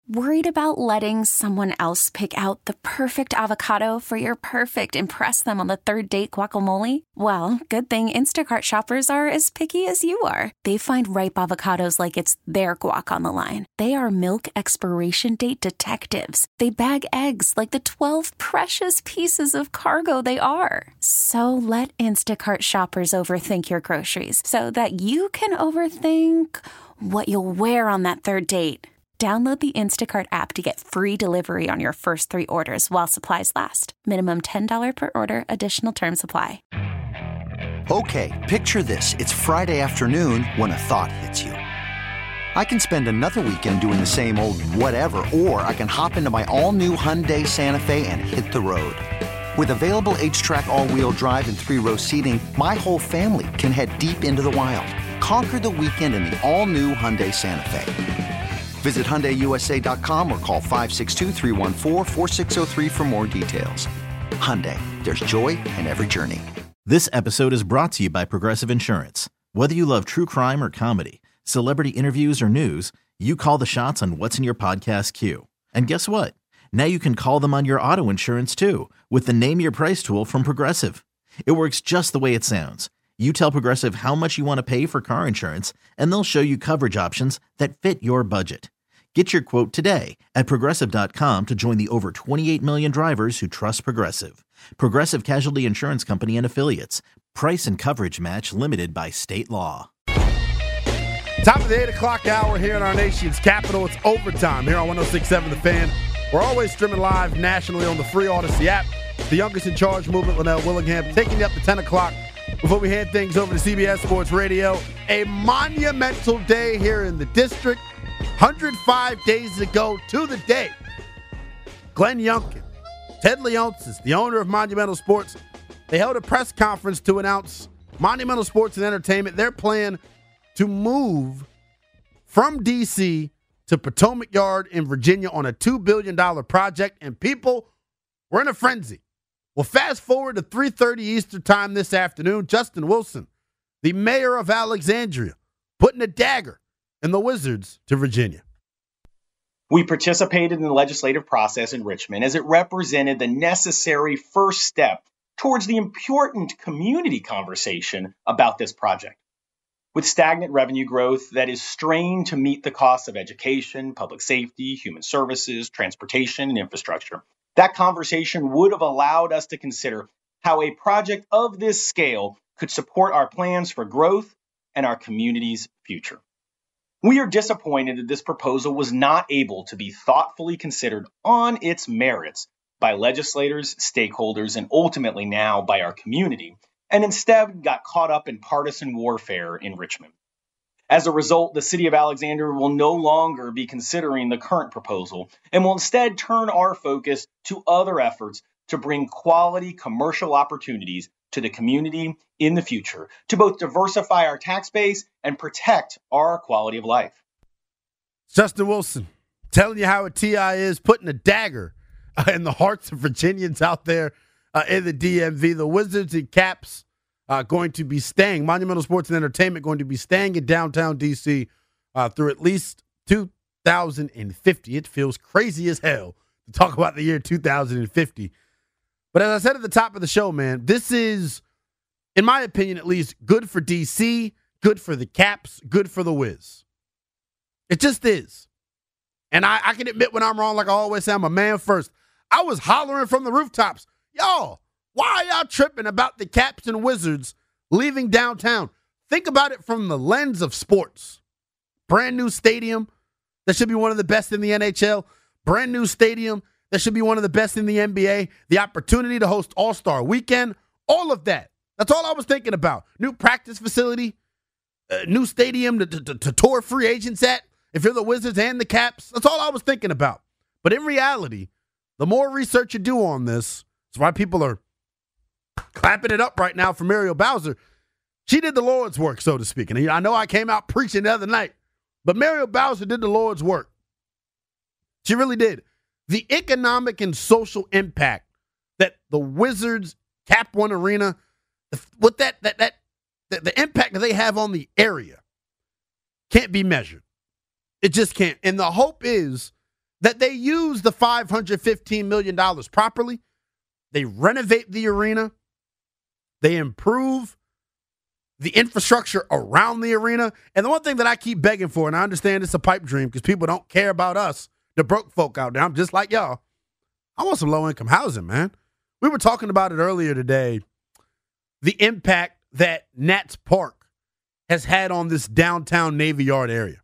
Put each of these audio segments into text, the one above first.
Worried about letting someone else pick out the perfect avocado for your perfect impress them on the third date guacamole? Well, good thing Instacart shoppers are as picky as you are. They find ripe avocados like it's their guac on the line. They are milk expiration date detectives. They bag eggs like the 12 precious pieces of cargo they are. So let Instacart shoppers overthink your groceries so that you can overthink what you'll wear on that third date. Download the Instacart app to get free delivery on your first 3 orders while supplies last. Minimum $10 per order. Additional terms apply. Okay, picture this. It's Friday afternoon when a thought hits you. I can spend another weekend doing the same old whatever, or I can hop into my all-new Hyundai Santa Fe and hit the road. With available H-Track all-wheel drive and 3-row seating, my whole family can head deep into the wild. Conquer the weekend in the all-new Hyundai Santa Fe. Visit HyundaiUSA.com or call 562-314-4603 for more details. Hyundai, there's joy in every journey. This episode is brought to you by Progressive Insurance. Whether you love true crime or comedy, celebrity interviews or news, you call the shots on what's in your podcast queue. And guess what? Now you can call them on your auto insurance too with the Name Your Price tool from Progressive. It works just the way it sounds. You tell Progressive how much you want to pay for car insurance, and they'll show you coverage options that fit your budget. Get your quote today at Progressive.com to join the over 28 million drivers who trust Progressive. Progressive Casualty Insurance Company and Affiliates. Price and coverage match limited by state law. Top of the 8 o'clock hour here in our nation's capital. It's overtime here on 106.7 The Fan. We're always streaming live nationally on the free Odyssey app. The youngest in charge movement, Linnell Willingham, taking you up to 10 o'clock before we hand things over to CBS Sports Radio. A monumental day here in the district. 105 days ago to the day, Glenn Youngkin, Ted Leonsis, the owner of Monumental Sports, they held a press conference to announce Monumental Sports and Entertainment, their plan to move from D.C. to Potomac Yard in Virginia on a $2 billion project, and people were in a frenzy. Well, fast forward to 3:30 Eastern time this afternoon, Justin Wilson, the mayor of Alexandria, putting a dagger in the Wizards to Virginia. We participated in the legislative process in Richmond as it represented the necessary first step towards the important community conversation about this project. With stagnant revenue growth that is strained to meet the costs of education, public safety, human services, transportation, and infrastructure, that conversation would have allowed us to consider how a project of this scale could support our plans for growth and our community's future. We are disappointed that this proposal was not able to be thoughtfully considered on its merits by legislators, stakeholders, and ultimately now by our community, and instead got caught up in partisan warfare in Richmond. As a result, the city of Alexandria will no longer be considering the current proposal and will instead turn our focus to other efforts to bring quality commercial opportunities to the community in the future, to both diversify our tax base and protect our quality of life. Justin Wilson telling you how a TI is, putting a dagger in the hearts of Virginians out there in the DMV. The Wizards and Caps going to be staying, Monumental Sports and Entertainment going to be staying in downtown D.C. Through at least 2050. It feels crazy as hell to talk about the year 2050. But as I said at the top of the show, man, this is, in my opinion at least, good for D.C., good for the Caps, good for the Wiz. It just is. And I can admit when I'm wrong, like I always say, I'm a man first. I was hollering from the rooftops, y'all, why are y'all tripping about the Caps and Wizards leaving downtown? Think about it from the lens of sports. Brand new stadium that should be one of the best in the NHL. Brand new stadium that should be one of the best in the NBA. The opportunity to host All-Star Weekend. All of that. That's all I was thinking about. New practice facility. New stadium to tour free agents at. If you're the Wizards and the Caps. That's all I was thinking about. But in reality, the more research you do on this, that's why people are clapping it up right now for Muriel Bowser. She did the Lord's work, so to speak. And I know I came out preaching the other night, but Muriel Bowser did the Lord's work. She really did. The economic and social impact that the Wizards Cap One Arena, with the impact that they have on the area can't be measured. It just can't. And the hope is that they use the $515 million properly. They renovate the arena. They improve the infrastructure around the arena. And the one thing that I keep begging for, and I understand it's a pipe dream because people don't care about us, the broke folk out there. I'm just like y'all. I want some low-income housing, man. We were talking about it earlier today, the impact that Nats Park has had on this downtown Navy Yard area.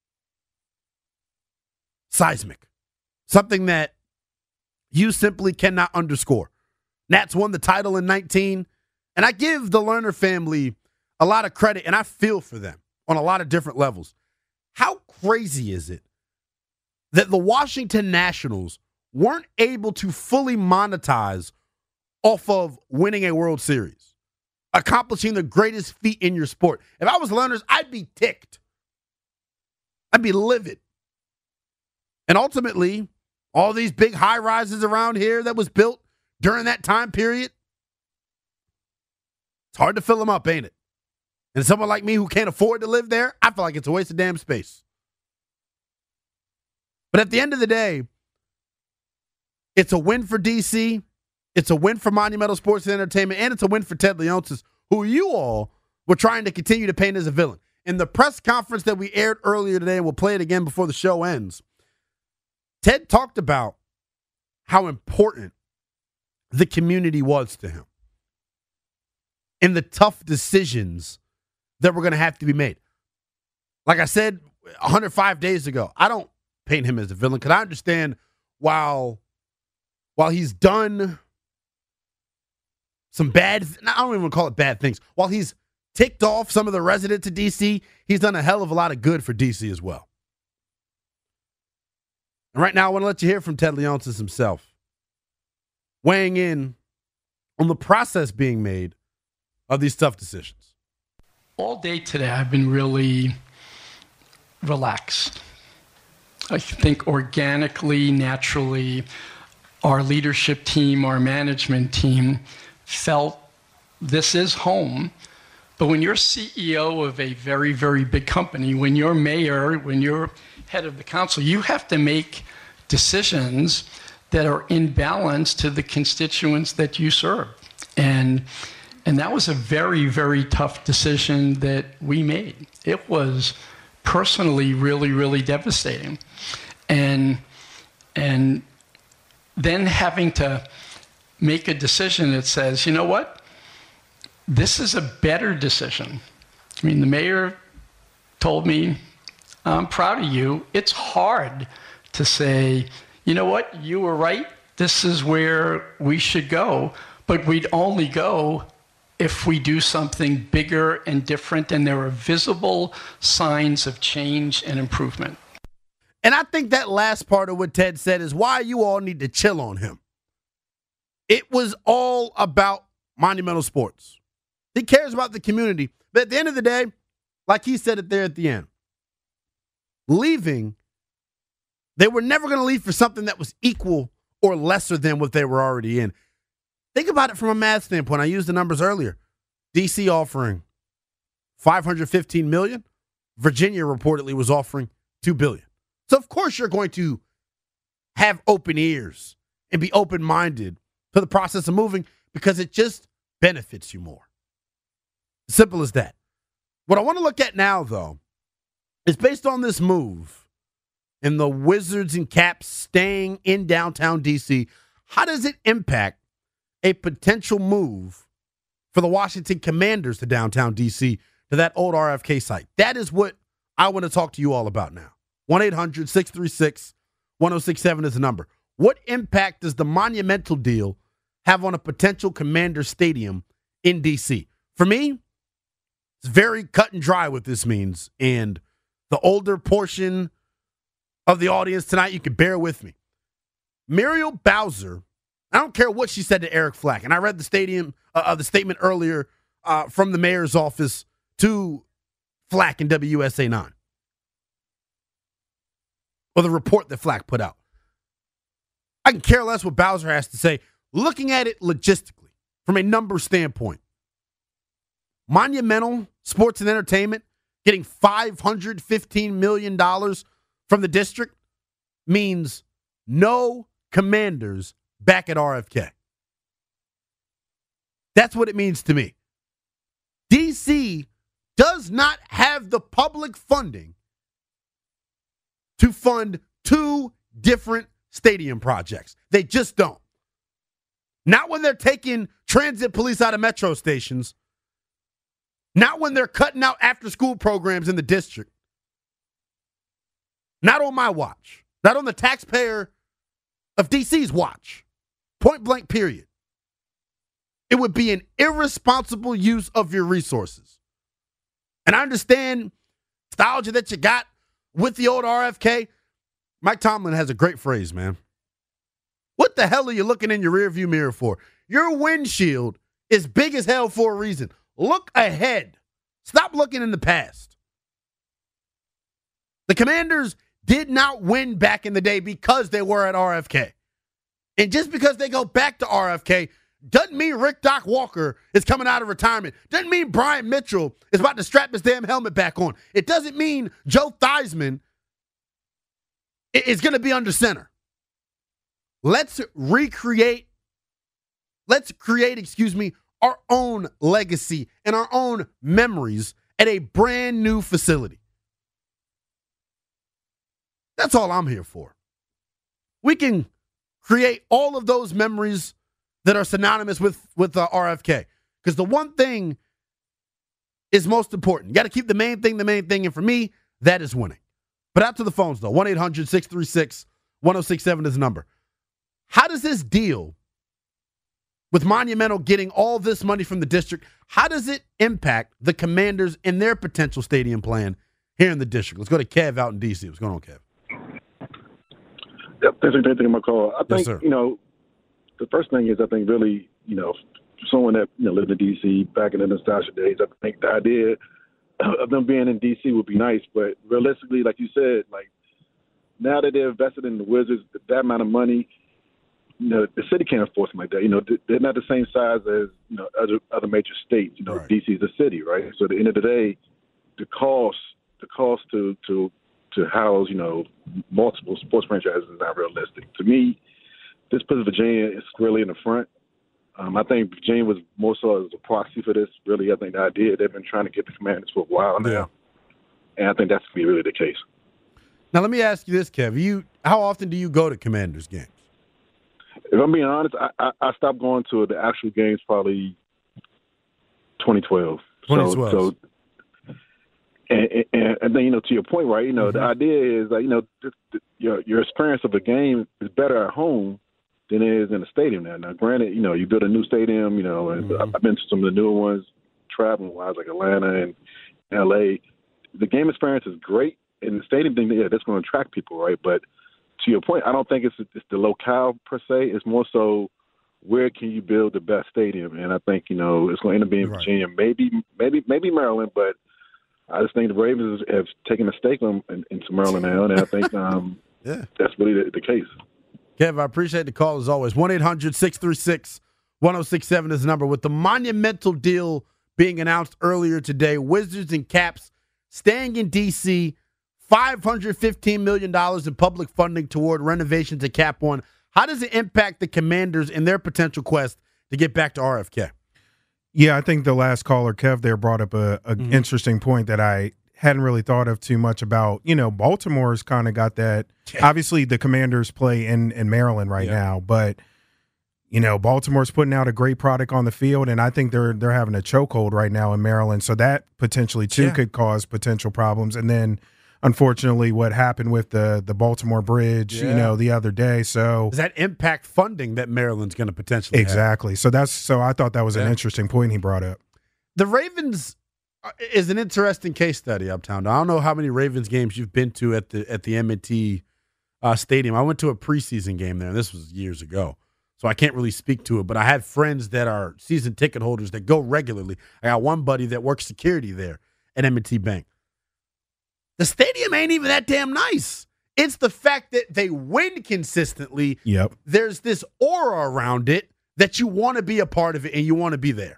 Seismic. Something that you simply cannot underscore. Nats won the title in 19, and I give the Lerner family a lot of credit, and I feel for them on a lot of different levels. How crazy is it that the Washington Nationals weren't able to fully monetize off of winning a World Series, accomplishing the greatest feat in your sport? If I was Lerner's, I'd be ticked. I'd be livid. And ultimately, all these big high-rises around here that was built during that time period, it's hard to fill them up, ain't it? And someone like me who can't afford to live there, I feel like it's a waste of damn space. But at the end of the day, it's a win for DC, it's a win for Monumental Sports and Entertainment, and it's a win for Ted Leonsis, who you all were trying to continue to paint as a villain. In the press conference that we aired earlier today, and we'll play it again before the show ends, Ted talked about how important the community was to him and the tough decisions that were going to have to be made. Like I said 105 days ago, I don't paint him as a villain because I understand while he's done some bad, I don't even call it bad things, while he's ticked off some of the residents of D.C., he's done a hell of a lot of good for D.C. as well. And right now, I want to let you hear from Ted Leonsis himself, weighing in on the process being made of these tough decisions. All day today, I've been really relaxed. I think organically, naturally, our leadership team, our management team felt this is home. But when you're CEO of a very, very big company, when you're mayor, when you're head of the council, you have to make decisions that are in balance to the constituents that you serve. And that was a very, very tough decision that we made. It was personally really, really devastating. And then having to make a decision that says, you know what? This is a better decision. I mean, the mayor told me, I'm proud of you. It's hard to say, you know what? You were right. This is where we should go. But we'd only go if we do something bigger and different, and there are visible signs of change and improvement. And I think that last part of what Ted said is why you all need to chill on him. It was all about Monumental Sports. He cares about the community. But at the end of the day, like he said it there at the end, leaving, they were never going to leave for something that was equal or lesser than what they were already in. Think about it from a math standpoint. I used the numbers earlier. DC offering $515 million. Virginia reportedly was offering $2 billion. So, of course, you're going to have open ears and be open-minded to the process of moving because it just benefits you more. Simple as that. What I want to look at now, though, is based on this move and the Wizards and Caps staying in downtown D.C., how does it impact a potential move for the Washington Commanders to downtown D.C., to that old RFK site? That is what I want to talk to you all about now. 1-800-636-1067 is the number. What impact does the Monumental deal have on a potential Commander stadium in D.C.? For me, it's very cut and dry what this means. And the older portion of the audience tonight, you can bear with me. Muriel Bowser, I don't care what she said to Eric Flack, and I read the statement earlier from the mayor's office to Flack and WUSA 9. Or the report that Flack put out. I can care less what Bowser has to say. Looking at it logistically, from a number standpoint, Monumental Sports and Entertainment getting $515 million from the district means no Commanders back at RFK. That's what it means to me. DC does not have the public funding to fund two different stadium projects. They just don't. Not when they're taking transit police out of metro stations. Not when they're cutting out after-school programs in the district. Not on my watch. Not on the taxpayer of DC's watch. Point blank, period. It would be an irresponsible use of your resources. And I understand nostalgia that you got with the old RFK. Mike Tomlin has a great phrase, man. What the hell are you looking in your rearview mirror for? Your windshield is big as hell for a reason. Look ahead. Stop looking in the past. The Commanders did not win back in the day because they were at RFK. And just because they go back to RFK doesn't mean Rick Doc Walker is coming out of retirement. Doesn't mean Brian Mitchell is about to strap his damn helmet back on. It doesn't mean Joe Theismann is going to be under center. Let's create, our own legacy and our own memories at a brand new facility. That's all I'm here for. We can create all of those memories that are synonymous with RFK. Because the one thing is most important. You got to keep the main thing. And for me, that is winning. But out to the phones, though. 1-800-636-1067 is the number. How does this deal with Monumental getting all this money from the district, how does it impact the Commanders and their potential stadium plan here in the district? Let's go to Kev out in D.C. What's going on, Kev? Yep, thanks for taking my call. I think, yes, the first thing is, I think really, someone that lived in D.C. back in the nostalgia days, I think the idea of them being in D.C. would be nice. But realistically, like you said, now that they're invested in the Wizards, that amount of money, the city can't afford something like that. They're not the same size as, other major states. Right. D.C. is a city, right? So at the end of the day, the cost to house, multiple sports franchises is not realistic. To me, this puts Virginia squarely in the front. I think Virginia was more so as a proxy for this. Really, I think the idea they've been trying to get the Commanders for a while now. Yeah. And I think that's going to be really the case. Now, let me ask you this, Kev. How often do you go to Commanders games? If I'm being honest, I stopped going to the actual games probably 2012. 2012. So and then, to your point, right, the idea is that, your experience of a game is better at home than it is in a stadium now. Now, granted, you build a new stadium, and I've been to some of the newer ones, traveling-wise, like Atlanta and L.A. The game experience is great, and the stadium thing, that's going to attract people, right? But to your point, I don't think it's the locale per se. It's more so where can you build the best stadium, and I think it's going to end up being Virginia, maybe Maryland, but I just think the Ravens have taken a stake into Maryland now, and I think that's really the case. Kev, I appreciate the call as always. 1-800-636-1067 is the number. With the monumental deal being announced earlier today, Wizards and Caps staying in D.C., $515 million in public funding toward renovations at Cap One. How does it impact the Commanders in their potential quest to get back to RFK? Yeah, I think the last caller, Kev, there brought up an interesting point that I hadn't really thought of too much about. Baltimore's kind of got that. Yeah. Obviously, the Commanders play in Maryland right now, but Baltimore's putting out a great product on the field, and I think they're having a chokehold right now in Maryland. So that potentially too could cause potential problems. And then, unfortunately, what happened with the Baltimore Bridge, the other day. So does that impact funding that Maryland's going to potentially exactly? Have? So I thought that was an interesting point he brought up. The Ravens is an interesting case study, Uptown. I don't know how many Ravens games you've been to at the M&T Stadium. I went to a preseason game there, and this was years ago, so I can't really speak to it. But I have friends that are season ticket holders that go regularly. I got one buddy that works security there at M&T Bank. The stadium ain't even that damn nice. It's the fact that they win consistently. Yep. There's this aura around it that you want to be a part of it and you want to be there.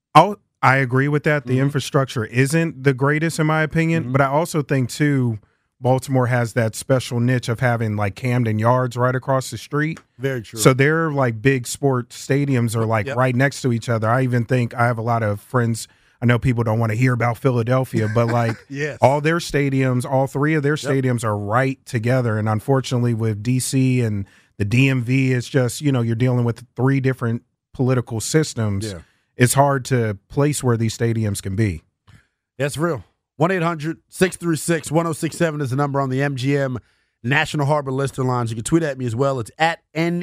I agree with that. The infrastructure isn't the greatest, in my opinion, but I also think, too, Baltimore has that special niche of having like Camden Yards right across the street. Very true. So their like big sports stadiums are like Yep. right next to each other. I even think I have a lot of friends. I know people don't want to hear about Philadelphia, but like Yes. all their stadiums, all three of their stadiums are right together. And unfortunately with DC and the DMV, it's just, you're dealing with three different political systems. Yeah. It's hard to place where these stadiums can be. That's real. 1-800-636-1067 is the number on the MGM National Harbor Lister Lines. You can tweet at me as well. It's at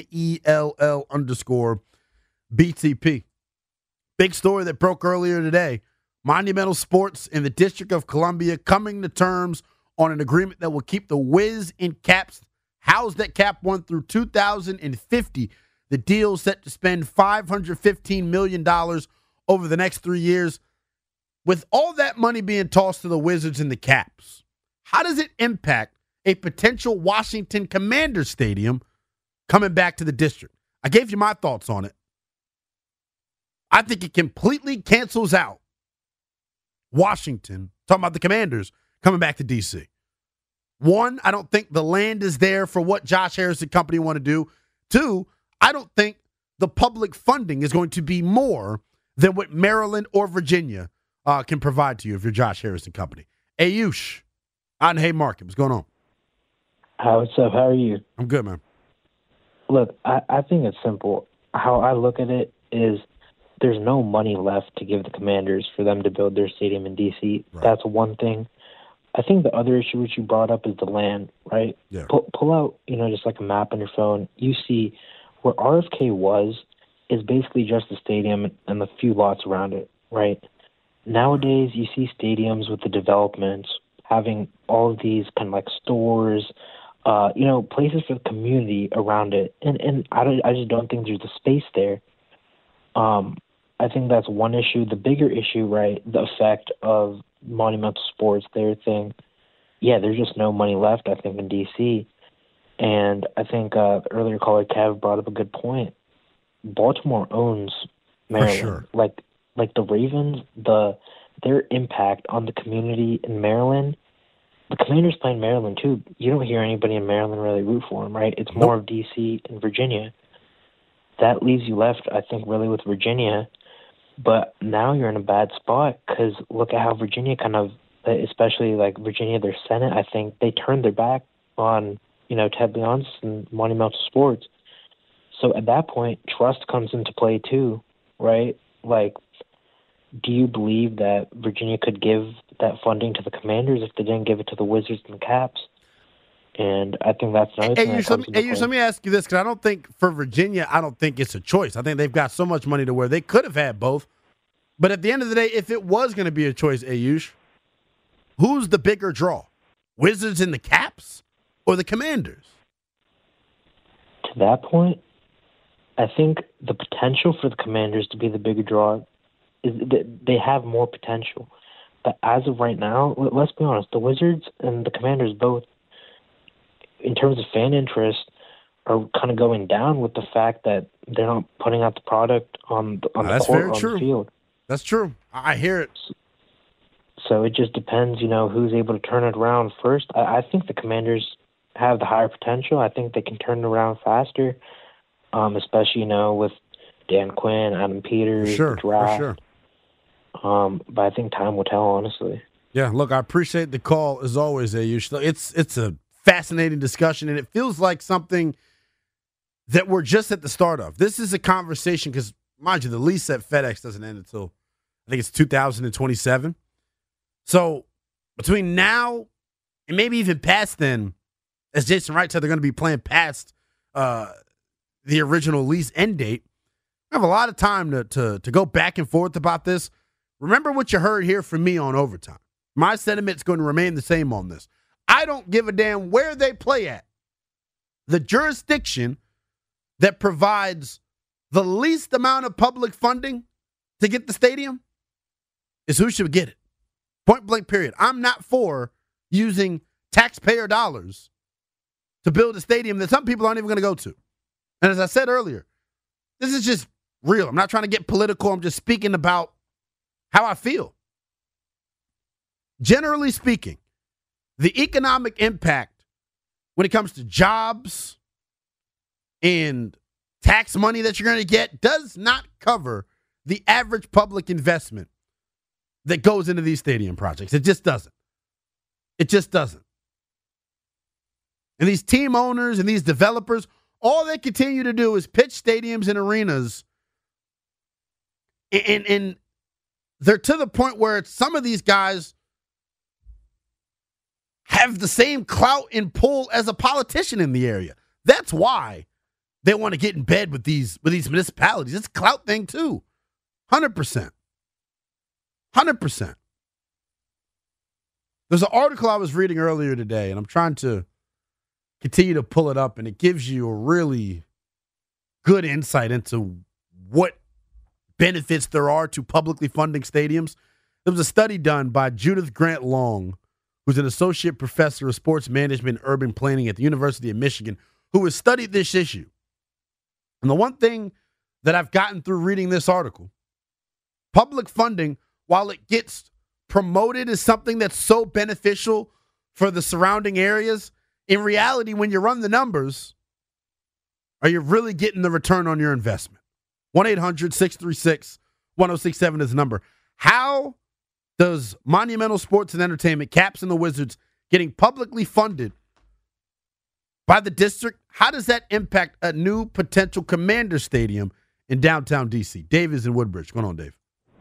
NELL_BTP. Big story that broke earlier today. Monumental Sports in the District of Columbia coming to terms on an agreement that will keep the Wiz in Caps housed at Cap One through 2050. The deal set to spend $515 million over the next 3 years. With all that money being tossed to the Wizards and the Caps, how does it impact a potential Washington Commanders stadium coming back to the district? I gave you my thoughts on it. I think it completely cancels out Washington, talking about the Commanders, coming back to D.C. One, I don't think the land is there for what Josh Harris and company want to do. Two, I don't think the public funding is going to be more than what Maryland or Virginia can provide to you if you're Josh Harris and company. Ayush, on Haymarket, what's going on? What's up? How are you? I'm good, man. Look, I think it's simple. How I look at it is there's no money left to give the Commanders for them to build their stadium in D.C. Right. That's one thing. I think the other issue which you brought up is the land, right? Yeah. Pull out, just like a map on your phone. You see where RFK was is basically just the stadium and the few lots around it, right? Nowadays, you see stadiums with the developments having all of these kind of like stores, places for the community around it. And I just don't think there's the space there. I think that's one issue. The bigger issue, right, the effect of Monumental Sports, their thing, there's just no money left, I think, in D.C. And I think the earlier caller, Kev, brought up a good point. Baltimore owns Maryland. For sure. Like the Ravens, their impact on the community in Maryland, the Commanders play in Maryland too. You don't hear anybody in Maryland really root for them, right? It's more of D.C. and Virginia. That leaves you left, I think, really with Virginia. But now you're in a bad spot because look at how Virginia especially like Virginia, their Senate, I think they turned their back on, Ted Leonsis and Monumental Sports. So at that point, trust comes into play too, right? Like, do you believe that Virginia could give that funding to the Commanders if they didn't give it to the Wizards and the Caps? And I think that's another thing that comes into play. Let me ask you this, because I don't think for Virginia, I don't think it's a choice. I think they've got so much money to where they could have had both. But at the end of the day, if it was going to be a choice, Ayush, who's the bigger draw? Wizards and the Caps or the Commanders? To that point, I think the potential for the Commanders to be the bigger draw is that they have more potential. But as of right now, let's be honest, the Wizards and the Commanders both, in terms of fan interest, are kind of going down with the fact that they're not putting out the product on the court, on the field. That's true. I hear it. So it just depends, who's able to turn it around first. I think the Commanders have the higher potential. I think they can turn it around faster, especially, with Dan Quinn, Adam Peters, the draft. For sure. But I think time will tell, honestly. Yeah, look, I appreciate the call as always, Ayush. It's a fascinating discussion, and it feels like something that we're just at the start of. This is a conversation because, mind you, the lease at FedEx doesn't end until, I think it's 2027. So between now and maybe even past then, as Jason Wright said, they're going to be playing past the original lease end date. I have a lot of time to go back and forth about this. Remember what you heard here from me on Overtime. My sentiment's going to remain the same on this. I don't give a damn where they play at. The jurisdiction that provides the least amount of public funding to get the stadium is who should get it. Point blank, period. I'm not for using taxpayer dollars to build a stadium that some people aren't even going to go to. And as I said earlier, this is just real. I'm not trying to get political. I'm just speaking about how I feel. Generally speaking, the economic impact when it comes to jobs and tax money that you're going to get does not cover the average public investment that goes into these stadium projects. It just doesn't. It just doesn't. And these team owners and these developers, all they continue to do is pitch stadiums and arenas. And they're to the point where some of these guys have the same clout and pull as a politician in the area. That's why they want to get in bed with these municipalities. It's a clout thing too. 100%. 100%. There's an article I was reading earlier today, and I'm trying to continue to pull it up, and it gives you a really good insight into what benefits there are to publicly funding stadiums. There was a study done by Judith Grant Long, who's an associate professor of sports management and urban planning at the University of Michigan, who has studied this issue. And the one thing that I've gotten through reading this article, public funding, while it gets promoted as something that's so beneficial for the surrounding areas, in reality, when you run the numbers, are you really getting the return on your investment? 1-800-636-1067 is the number. How does Monumental Sports and Entertainment, Caps and the Wizards, getting publicly funded by the district, how does that impact a new potential Commander Stadium in downtown D.C.? Dave is in Woodbridge. What's going on, Dave?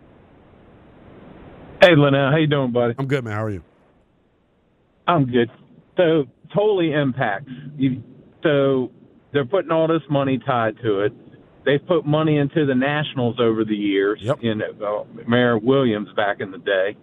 Hey, Linnell. How you doing, buddy? I'm good, man. How are you? I'm good. So, totally impacts. So, they're putting all this money tied to it. They've put money into the Nationals over the years. Yep. Mayor Williams back in the day.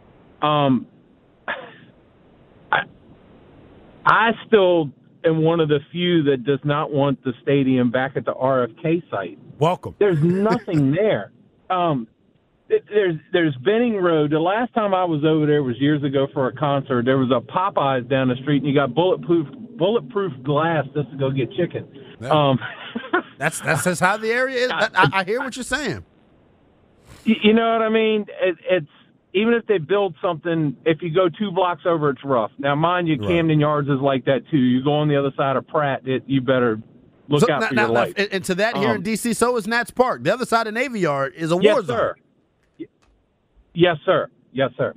I still am one of the few that does not want the stadium back at the RFK site. Welcome. There's nothing there. There's Benning Road. The last time I was over there was years ago for a concert. There was a Popeyes down the street, and you got bulletproof glass just to go get chicken. Yeah. That's how the area is. I hear what you're saying. You know what I mean? It's even if they build something, if you go 2 blocks over, it's rough. Now, mind you, Camden Yards is like that too. You go on the other side of Pratt, you better look out for your life. And to that, here in D.C., so is Nats Park. The other side of Navy Yard is a war zone. Sir. Yes, sir. Yes, sir.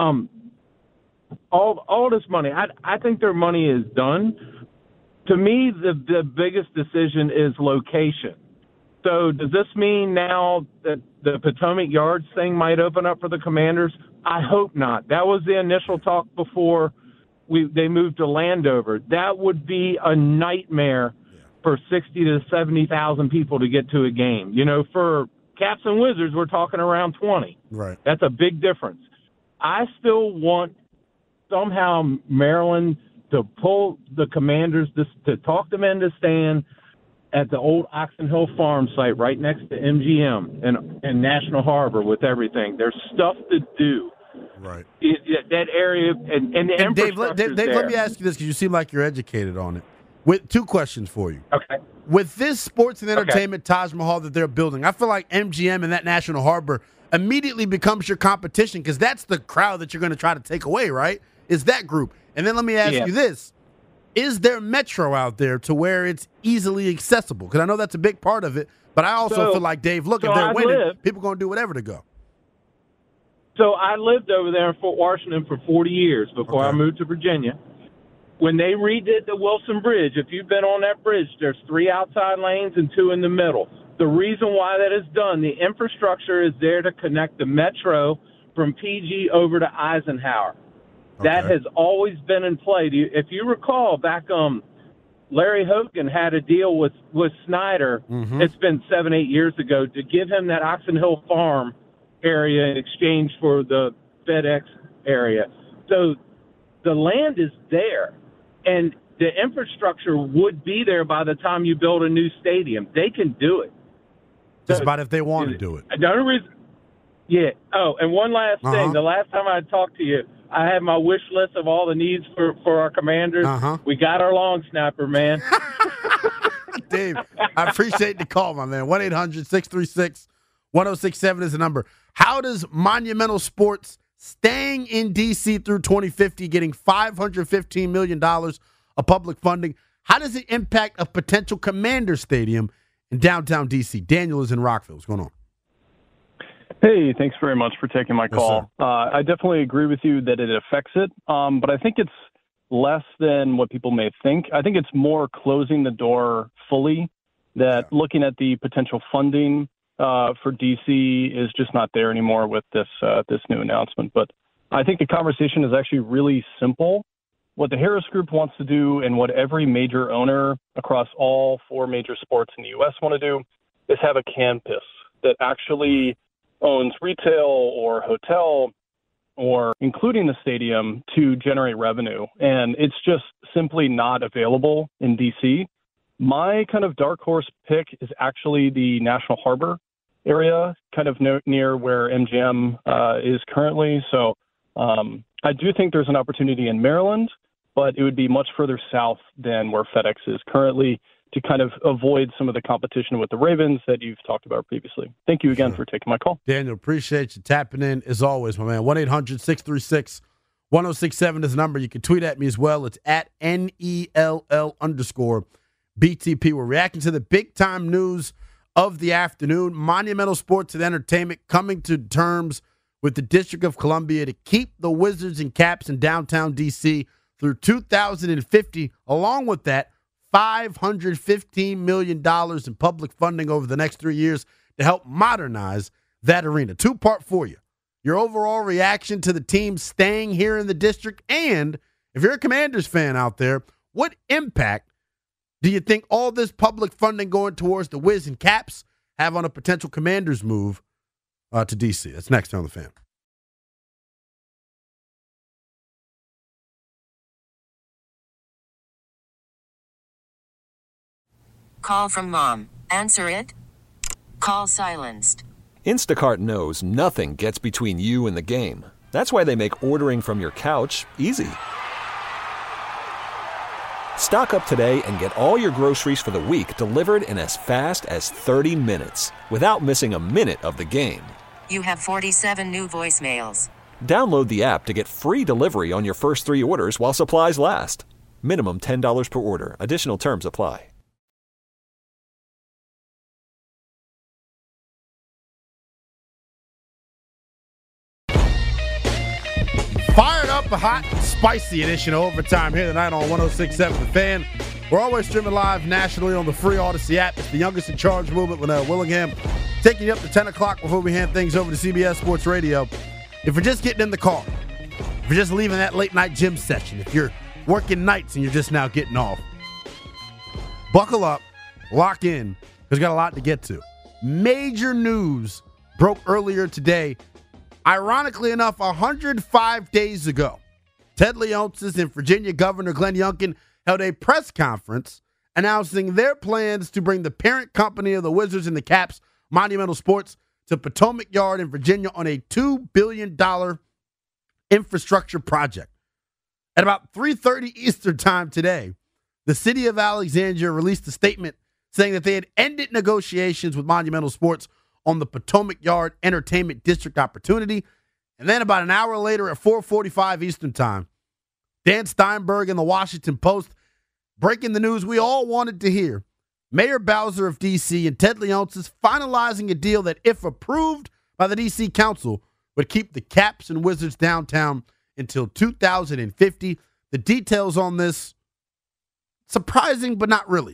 All this money, I think their money is done. To me, the biggest decision is location. So does this mean now that the Potomac Yards thing might open up for the Commanders? I hope not. That was the initial talk before they moved to Landover. That would be a nightmare for 60 to 70,000 people to get to a game. You know, for Caps and Wizards, we're talking around 20. Right. That's a big difference. I still want somehow Maryland to pull the Commanders to talk them into staying at the old Oxon Hill Farm site right next to MGM and National Harbor with everything. There's stuff to do. Right. That area and the infrastructure. Dave, let me ask you this because you seem like you're educated on it. With 2 questions for you. Okay. With this sports and entertainment Taj Mahal that they're building, I feel like MGM and that National Harbor immediately becomes your competition because that's the crowd that you're going to try to take away, right? Is that group. And then let me ask you this. Is there metro out there to where it's easily accessible? Because I know that's a big part of it, but I also feel like, Dave, look, if they're winning, people are going to do whatever to go. So I lived over there in Fort Washington for 40 years before I moved to Virginia. When they redid the Wilson Bridge, if you've been on that bridge, there's 3 outside lanes and 2 in the middle. The reason why that is done, the infrastructure is there to connect the metro from PG over to Eisenhower. That has always been in play. If you recall, back Larry Hogan had a deal with Snyder. Mm-hmm. It's been 7-8 years ago to give him that Oxon Hill Farm area in exchange for the FedEx area. So the land is there, and the infrastructure would be there by the time you build a new stadium. They can do it. Just about if they want to do it. The only reason, Oh, and one last thing. The last time I talked to you, I had my wish list of all the needs for our Commanders. We got our long snapper, man. Dave, I appreciate the call, my man. 1-800-636-1067 is the number. How does Monumental Sports staying in D.C. through 2050, getting $515 million of public funding. How does it impact a potential Commander Stadium in downtown D.C.? Daniel is in Rockville. What's going on? Hey, thanks very much for taking my call. Yes, I definitely agree with you that it affects it, but I think it's less than what people may think. I think it's more closing the door fully, that looking at the potential funding for DC is just not there anymore with this new announcement. But I think the conversation is actually really simple. What the Harris Group wants to do and what every major owner across all 4 major sports in the U.S. want to do is have a campus that actually owns retail or hotel or including the stadium to generate revenue. And it's just simply not available in D.C. My kind of dark horse pick is actually the National Harbor area, kind of near where MGM is currently. So I do think there's an opportunity in Maryland, but it would be much further south than where FedEx is currently to kind of avoid some of the competition with the Ravens that you've talked about previously. Thank you again for taking my call. Daniel, appreciate you tapping in as always, my man. 1-800-636-1067 is the number. You can tweet at me as well. It's at NELL_BTP. We're reacting to the big-time news of the afternoon. Monumental Sports and Entertainment coming to terms with the District of Columbia to keep the Wizards and Caps in downtown D.C. through 2050. Along with that, $515 million in public funding over the next 3 years to help modernize that arena. 2-part for you. Your overall reaction to the team staying here in the district, and if you're a Commanders fan out there, what impact do you think all this public funding going towards the Wiz and Caps have on a potential Commanders move to D.C.? That's next on The Fan. Call from mom. Answer it. Call silenced. Instacart knows nothing gets between you and the game. That's why they make ordering from your couch easy. Stock up today and get all your groceries for the week delivered in as fast as 30 minutes without missing a minute of the game. You have 47 new voicemails. Download the app to get free delivery on your first 3 orders while supplies last. Minimum $10 per order. Additional terms apply. Fired up, a hot, spicy edition of Overtime here tonight on 106.7 The Fan. We're always streaming live nationally on the free Odyssey app. It's the youngest in charge movement with Willingham, taking you up to 10 o'clock before we hand things over to CBS Sports Radio. If you're just getting in the car, if you're just leaving that late night gym session, if you're working nights and you're just now getting off, buckle up, lock in, because we've got a lot to get to. Major news broke earlier today. Ironically enough, 105 days ago, Ted Leonsis and Virginia Governor Glenn Youngkin held a press conference announcing their plans to bring the parent company of the Wizards and the Caps, Monumental Sports, to Potomac Yard in Virginia on a $2 billion infrastructure project. At about 3:30 Eastern time today, the city of Alexandria released a statement saying that they had ended negotiations with Monumental Sports on the Potomac Yard Entertainment District opportunity. And then about an hour later at 4:45 Eastern time, Dan Steinberg in the Washington Post breaking the news we all wanted to hear. Mayor Bowser of D.C. and Ted Leonsis finalizing a deal that, if approved by the D.C. Council, would keep the Caps and Wizards downtown until 2050. The details on this, surprising but not really.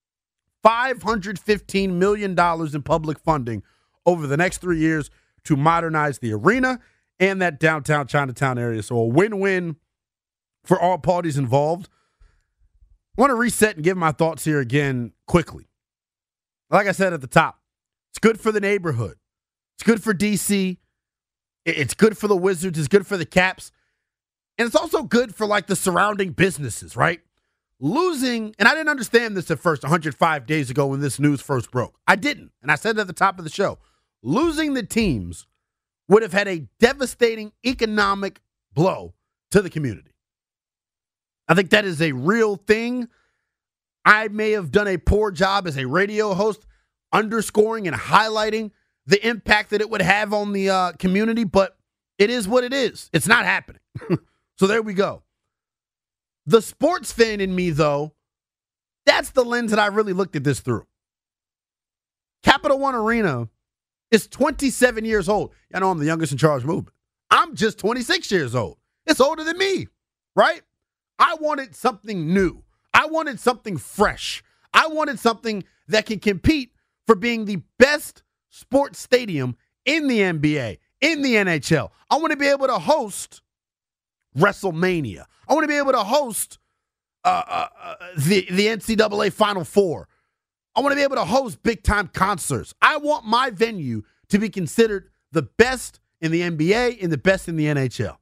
$515 million in public funding over the next 3 years to modernize the arena and that downtown Chinatown area. So a win-win for all parties involved. I want to reset and give my thoughts here again quickly. Like I said at the top, it's good for the neighborhood. It's good for D.C. It's good for the Wizards. It's good for the Caps. And it's also good for, like, the surrounding businesses, right? Losing, and I didn't understand this at first 105 days ago when this news first broke. I didn't, and I said it at the top of the show. Losing the teams would have had a devastating economic blow to the community. I think that is a real thing. I may have done a poor job as a radio host underscoring and highlighting the impact that it would have on the community, but It is what it is. It's not happening. So there we go. The sports fan in me, though, that's the lens that I really looked at this through. Capital One Arena is 27 years old. I know I'm the youngest in charge movement. I'm just 26 years old. It's older than me, right? I wanted something new. I wanted something fresh. I wanted something that can compete for being the best sports stadium in the NBA, in the NHL. I want to be able to host WrestleMania. I want to be able to host the NCAA Final Four. I want to be able to host big-time concerts. I want my venue to be considered the best in the NBA and the best in the NHL.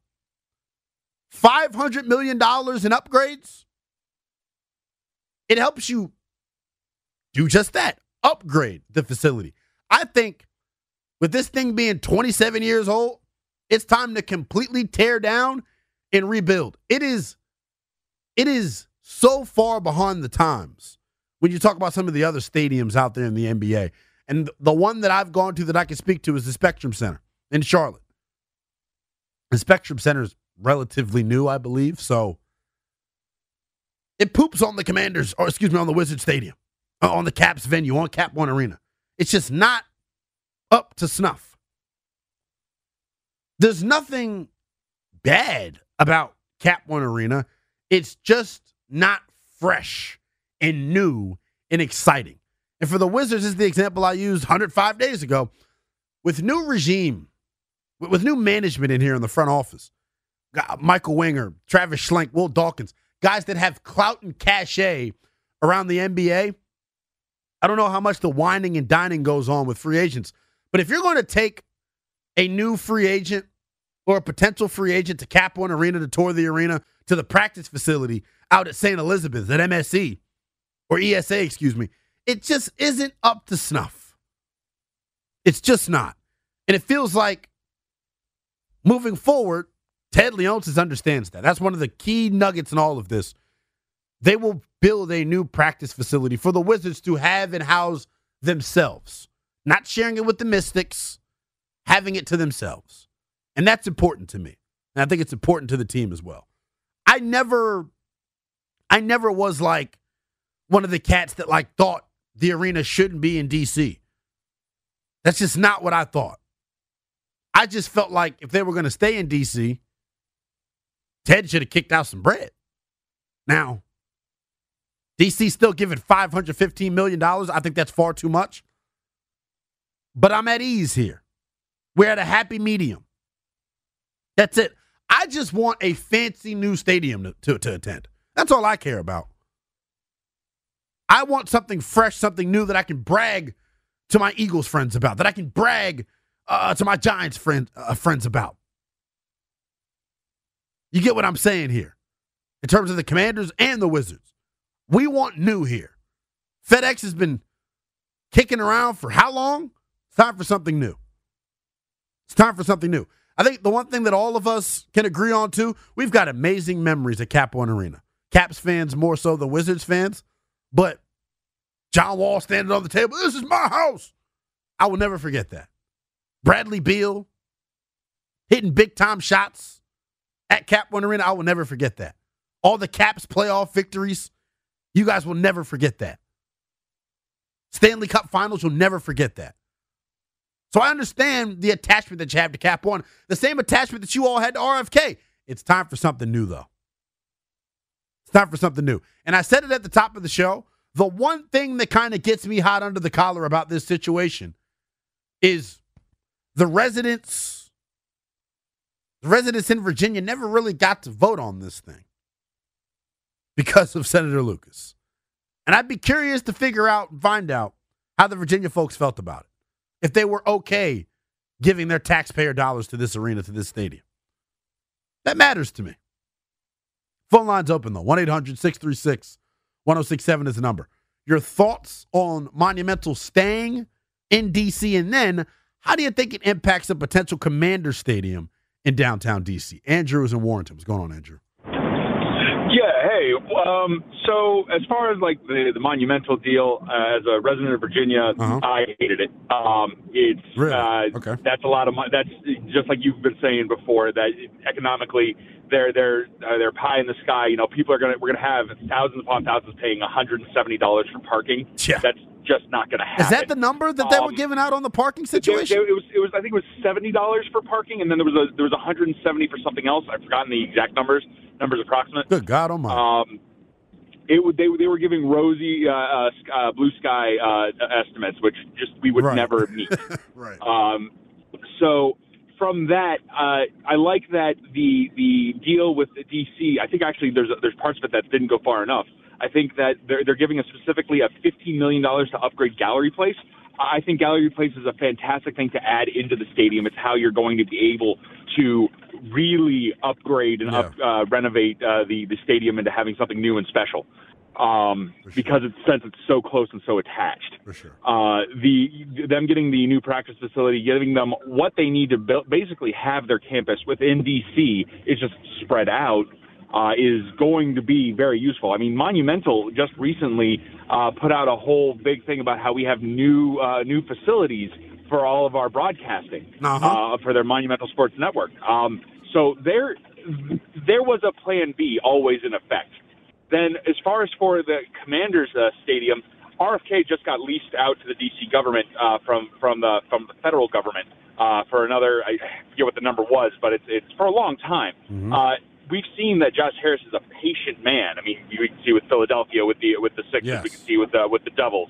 $500 million in upgrades, it helps you do just that, upgrade the facility. I think with this thing being 27 years old, it's time to completely tear down and rebuild. It is so far behind the times when you talk about some of the other stadiums out there in the NBA. And the one that I've gone to that I can speak to is the Spectrum Center in Charlotte. The Spectrum Center is relatively new, I believe, so it poops on the Commanders, or excuse me, on the Wizards Stadium, on the Caps venue, on Cap One Arena. It's just not up to snuff. There's nothing bad about Cap One Arena. It's just not fresh and new and exciting. And for the Wizards, this is the example I used 105 days ago. With new regime, with new management in here in the front office, Michael Winger, Travis Schlenk, Will Dawkins, guys that have clout and cachet around the NBA. I don't know how much the whining and dining goes on with free agents, but if you're going to take a new free agent or a potential free agent to Cap One Arena, to tour the arena, to the practice facility out at St. Elizabeth, at MSC, or ESA, excuse me, it just isn't up to snuff. It's just not. And it feels like moving forward, Ted Leonsis understands that. That's one of the key nuggets in all of this. They will build a new practice facility for the Wizards to have and house themselves. Not sharing it with the Mystics, having it to themselves. And that's important to me. And I think it's important to the team as well. I never was like one of the cats that like thought the arena shouldn't be in D.C. That's just not what I thought. I just felt like if they were going to stay in D.C., Ted should have kicked out some bread. Now, D.C. still giving $515 million. I think that's far too much. But I'm at ease here. We're at a happy medium. That's it. I just want a fancy new stadium to attend. That's all I care about. I want something fresh, something new that I can brag to my Eagles friends about, that I can brag to my Giants friends about. You get what I'm saying here in terms of the Commanders and the Wizards. We want new here. FedEx has been kicking around for how long? It's time for something new. It's time for something new. I think the one thing that all of us can agree on, too, we've got amazing memories at Cap One Arena. Caps fans more so than Wizards fans. But John Wall standing on the table, this is my house. I will never forget that. Bradley Beal hitting big-time shots at Cap One Arena, I will never forget that. All the Caps playoff victories, you guys will never forget that. Stanley Cup Finals, you'll never forget that. So I understand the attachment that you have to Cap One, the same attachment that you all had to RFK. It's time for something new, though. It's time for something new. And I said it at the top of the show, the one thing that kind of gets me hot under the collar about this situation is the residents in Virginia never really got to vote on this thing because of Senator Lucas. And I'd be curious to figure out and find out how the Virginia folks felt about it. If they were okay giving their taxpayer dollars to this arena, to this stadium. That matters to me. Phone line's open, though. 1-800-636-1067 is the number. Your thoughts on Monumental staying in D.C., and then how do you think it impacts a potential Commander Stadium in downtown D.C.? Andrew is in Warrenton. What's going on, Andrew? Yeah, Hey, so as far as like the Monumental deal, as a resident of Virginia, I hated it. It's really? Okay. That's a lot of money. That's just like you've been saying before. That economically, they're pie in the sky. You know, we're gonna have thousands upon thousands paying $170 for parking. Yeah. That's just not going to happen. Is that the number that they were giving out on the parking situation? It was. I think it was $70 for parking, and then there was $170 for something else. I've forgotten the exact numbers approximate. Good God Almighty! They were giving rosy blue sky estimates, which just we would never meet. Right. So from that, I like that the deal with the DC. I think actually there's parts of it that didn't go far enough. I think that they're giving us specifically a $15 million to upgrade Gallery Place. I think Gallery Place is a fantastic thing to add into the stadium. It's how you're going to be able to really upgrade and renovate the stadium into having something new and special. Because since it's so close and so attached. For sure. Them getting the new practice facility, giving them what they need to basically have their campus within DC is just spread out. Is going to be very useful. I mean, Monumental just recently put out a whole big thing about how we have new facilities for all of our broadcasting for their Monumental Sports Network. So there was a plan B always in effect. Then as far as for the Commanders Stadium, RFK just got leased out to the DC government from the federal government for another, I forget what the number was, but it's for a long time. We've seen that Josh Harris is a patient man. I mean, you can see with Philadelphia, with the Sixers, we can see with the Devils.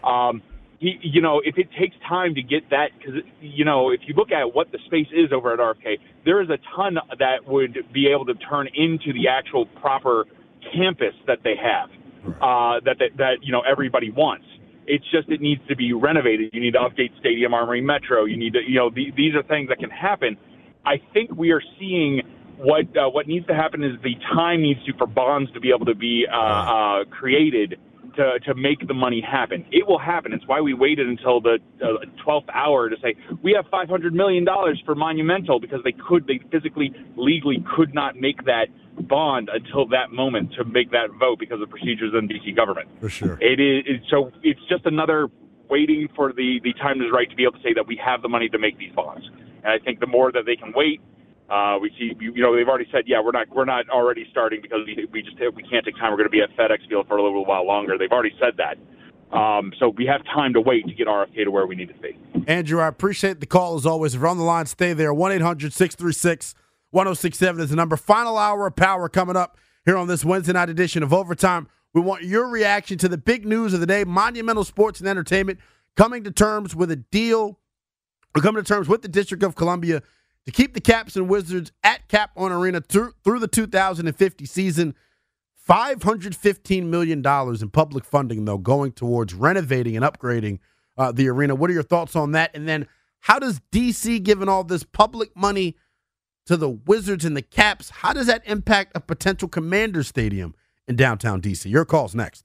If it takes time to get that, because if you look at what the space is over at RFK, there is a ton that would be able to turn into the actual proper campus that they have, that everybody wants. It's just it needs to be renovated. You need to update Stadium Armory Metro. You need to these are things that can happen. I think we are seeing. What needs to happen is the time needs for bonds to be able to be created to make the money happen. It will happen. It's why we waited until the 12th hour to say we have $500 million for Monumental, because they physically, legally could not make that bond until that moment to make that vote because of procedures in D.C. government. For sure. So it's just another waiting for the time is right to be able to say that we have the money to make these bonds. And I think the more that they can wait, we see, they've already said, we're not already starting because we can't take time. We're going to be at FedEx Field for a little while longer. They've already said that. So we have time to wait to get RFK to where we need to be. Andrew, I appreciate the call as always. If you're on the line, stay there. 1-800-636-1067 is the number. Final hour of power coming up here on this Wednesday night edition of Overtime. We want your reaction to the big news of the day. Monumental Sports and Entertainment coming to terms with a deal, or coming to terms with the District of Columbia to keep the Caps and Wizards at Cap One Arena through the 2050 season. $515 million in public funding, though, going towards renovating and upgrading the arena. What are your thoughts on that? And then how does D.C., given all this public money to the Wizards and the Caps, how does that impact a potential Commander Stadium in downtown D.C.? Your call's next.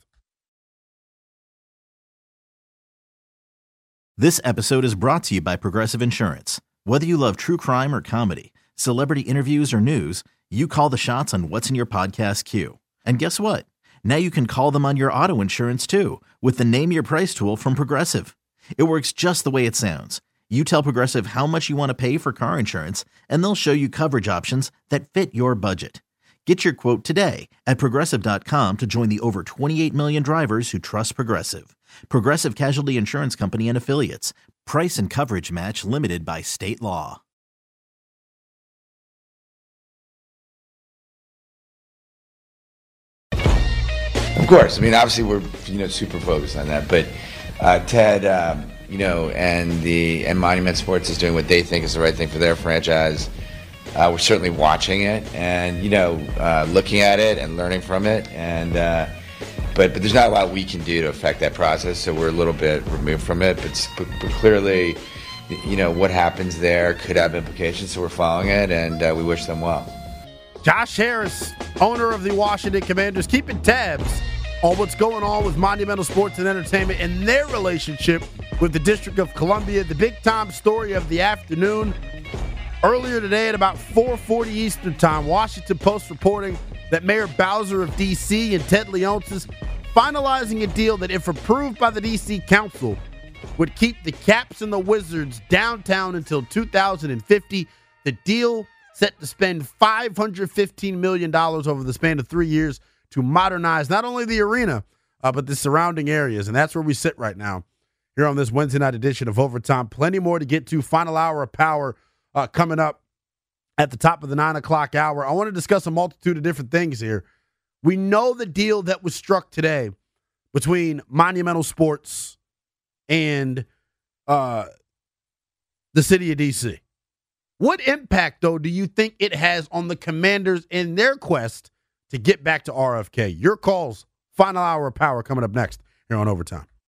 This episode is brought to you by Progressive Insurance. Whether you love true crime or comedy, celebrity interviews or news, you call the shots on what's in your podcast queue. And guess what? Now you can call them on your auto insurance too with the Name Your Price tool from Progressive. It works just the way it sounds. You tell Progressive how much you want to pay for car insurance, and they'll show you coverage options that fit your budget. Get your quote today at Progressive.com to join the over 28 million drivers who trust Progressive. Progressive Casualty Insurance Company and Affiliates. Price and coverage match limited by state law. Of course. I mean, obviously we're super focused on that. But Ted, and Monument Sports is doing what they think is the right thing for their franchise. We're certainly watching it and looking at it and learning from it. And but there's not a lot we can do to affect that process. So we're a little bit removed from it. But clearly, what happens there could have implications. So we're following it, and we wish them well. Josh Harris, owner of the Washington Commanders, keeping tabs on what's going on with Monumental Sports and Entertainment and their relationship with the District of Columbia. The big-time story of the afternoon. Earlier today at about 4:40 Eastern Time, Washington Post reporting that Mayor Bowser of D.C. and Ted Leonsis is finalizing a deal that, if approved by the D.C. Council, would keep the Caps and the Wizards downtown until 2050. The deal set to spend $515 million over the span of 3 years to modernize not only the arena, but the surrounding areas. And that's where we sit right now here on this Wednesday night edition of Overtime. Plenty more to get to. Final hour of power coming up at the top of the 9 o'clock hour. I want to discuss a multitude of different things here. We know the deal that was struck today between Monumental Sports and the city of D.C. What impact, though, do you think it has on the Commanders in their quest to get back to RFK? Your calls, final hour of power coming up next here on Overtime.